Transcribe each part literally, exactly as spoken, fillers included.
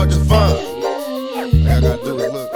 hard to find. I gotta do it, look.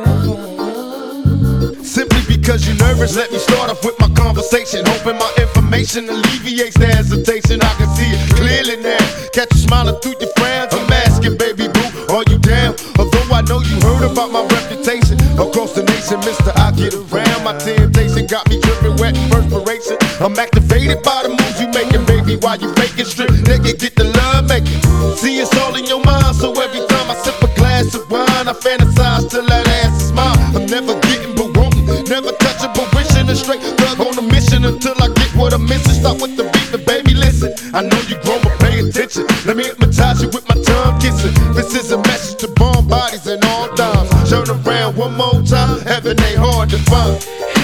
Simply because you're nervous, let me start off with my conversation. Hoping my information alleviates the hesitation. I can see it clearly now. Catch you smiling through your frowns. I'm asking, baby boo, are you down? Although I know you heard about my reputation across the nation, mister, I get around. My temptation got me dripping wet in perspiration. I'm activated by the moves you making, baby. While you faking strip, nigga, get the love making. See, it's all in your mind, so every time I sip a glass of wine, I fantasize till that ass is mine. I'm never getting but wanting, never touching but wishing. A straight thug on a mission until I get what I'm missing. Start with the beat, but baby, listen. I know you grown, but pay attention. Let me hypnotize you with my tongue kissing. This is a message to bomb bodies and all dimes. Turn around one more time, heaven ain't hard to find.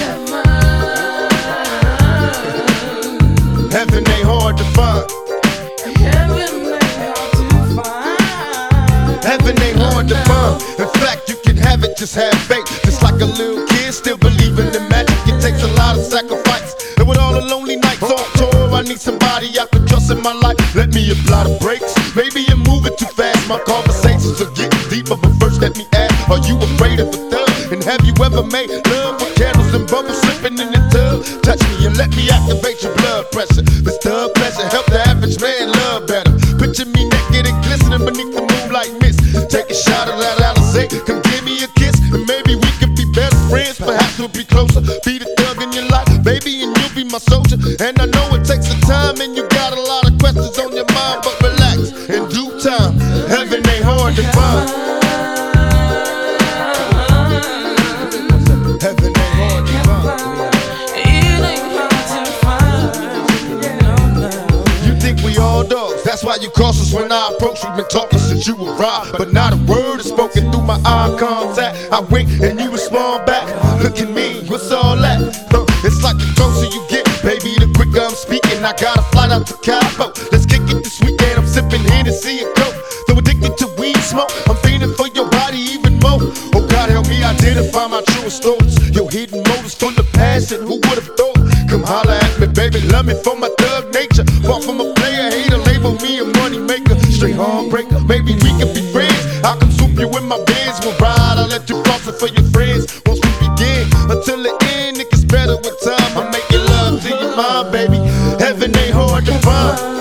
Heaven ain't hard to find. Heaven ain't hard to find. In fact, you can have it, just have faith. Just like a little kid, still believing in magic. It takes a lot of sacrifice. And with all the lonely nights on tour, I need somebody I can trust in my life. Let me apply the brakes. Maybe you're moving too fast. My conversations are getting deeper, but first let me ask, are you afraid of the thug? And have you ever made love with candles and bubbles slipping in the tub? Touch me and let me activate your blood pressure. This thug pleasure help the average man love better. Picture me naked and glistening beneath the moonlight mist. Take a shot of that Alizé, come give me a kiss, and maybe we could be best friends. Perhaps we'll be closer. Be the thug in your life, baby, and you'll be my soldier. And I know it takes some time, and you got a lot of questions on your mind, but relax, in due time. Heaven ain't hard to find. Heaven ain't hard to find. You think we all dogs? That's why you cautious when I approach. We've been talking since you arrived, but not a word is spoken through my eye contact. I wink and you respond back. Look at me, what's all that? Huh, it's like the closer you get, baby, the quicker I'm speaking. I gotta fly out to Cabo. Let's kick it this weekend. I'm sipping Hennessy and Coke. So addicted to weed smoke, I'm feeling for your body even more. Oh God, help me identify my truest thoughts. Your hidden motives full of passion. Who would've thought? Come holler at me, baby, love me for my thug nature. Far from a player, hater, label me a money maker. Straight heartbreaker, maybe we can be friends. I can swoop you in my Benz, we'll ride. I'll let you cross it for your friends. Once we begin, until the end, it gets better with time. I'm making love to your mind, baby. Heaven ain't hard to find.